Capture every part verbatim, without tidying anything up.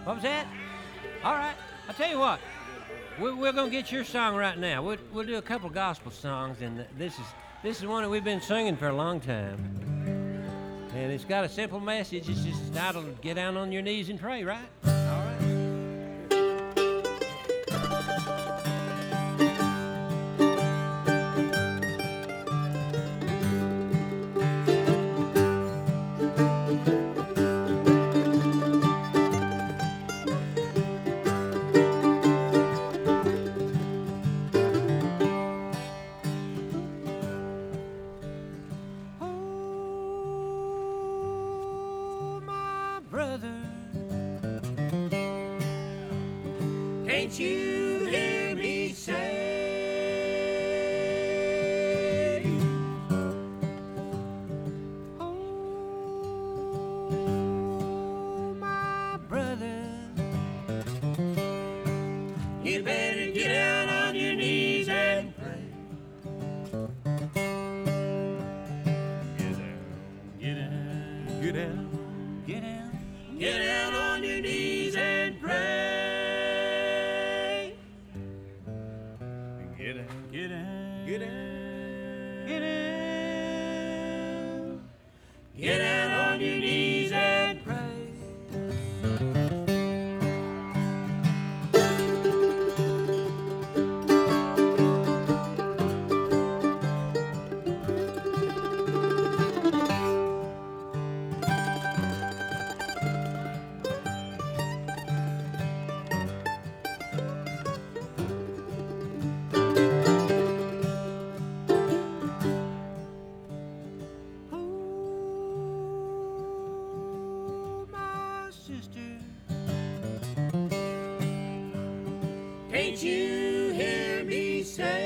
What was that? All right. I'll tell you what. We're, we're gonna get your song right now. We'll, we'll do a couple gospel songs, and this is this is one that we've been singing for a long time. And it's got a simple message. It's just entitled "Get Down on Your Knees and Pray." Right? All right. Brother, can't you hear me say, oh, my brother, you better get down on your knees and pray. Get down, get down, get down, get down. Get down on your knees and pray. Get down, get down, get down, get down. Get down on your knees and pray. Can't you hear me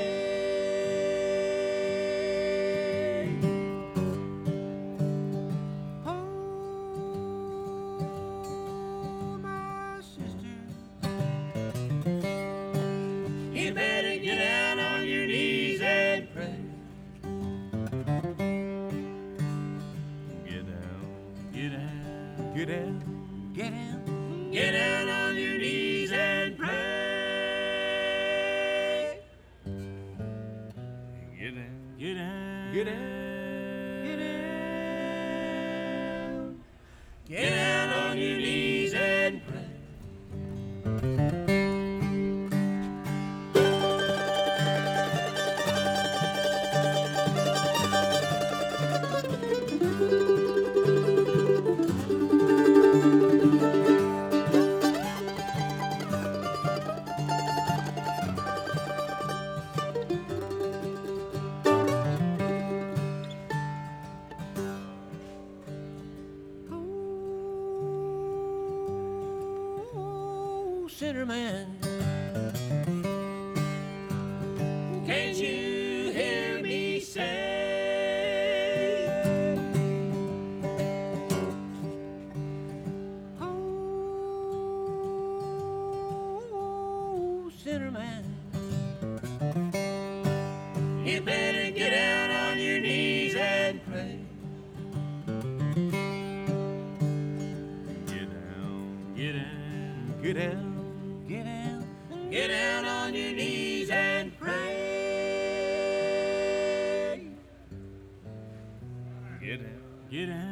say, oh, my sister, you better get down on your knees and pray. Get down, get down, get down, get down, get down on your knees and pray. Get down, get down, get down, get down on your knees and pray. Sinner man, can't you hear me say, oh, sinner man, you better get down on your knees and pray. Get down, get down, get down. Get down, get down on your knees and pray. Get down, get down.